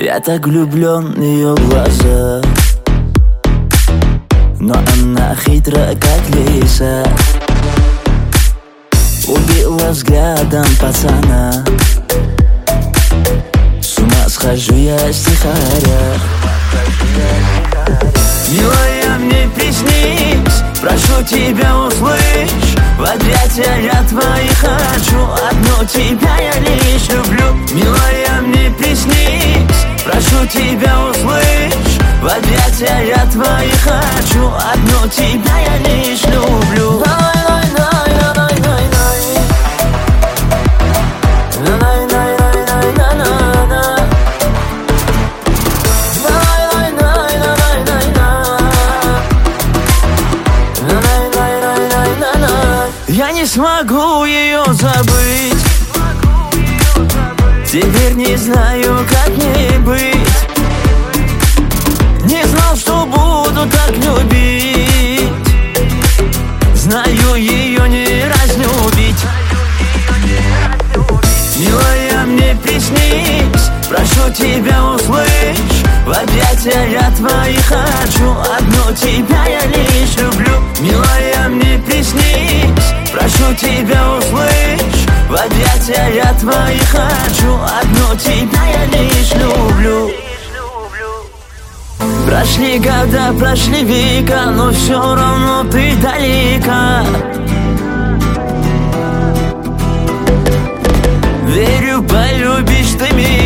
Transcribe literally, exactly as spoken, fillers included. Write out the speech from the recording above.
Я так влюблен в ее глаза, но она хитра, как лиса. Убила взглядом пацана, с ума схожу я стихаря. Милая, мне приснись, прошу тебя, услышь, в объятия я твои хочу, одну тебя я лишь люблю. Милая, мне приснись, прошу тебя, услышь, в объятия я твои хочу, одну тебя я лишь люблю. Я не смогу ее забыть, теперь не знаю, как мне быть. Не знал, что буду так любить, знаю, ее не разлюбить. Милая, мне приснись, прошу тебя, услышь, в объятия я твои хочу, одну тебя я лишь люблю. Милая, мне приснись, прошу тебя, услышь, в объятия я твои хочу, одну тебя я лишь люблю. Прошли года, прошли века, но все равно ты далека. Верю, полюбишь ты меня.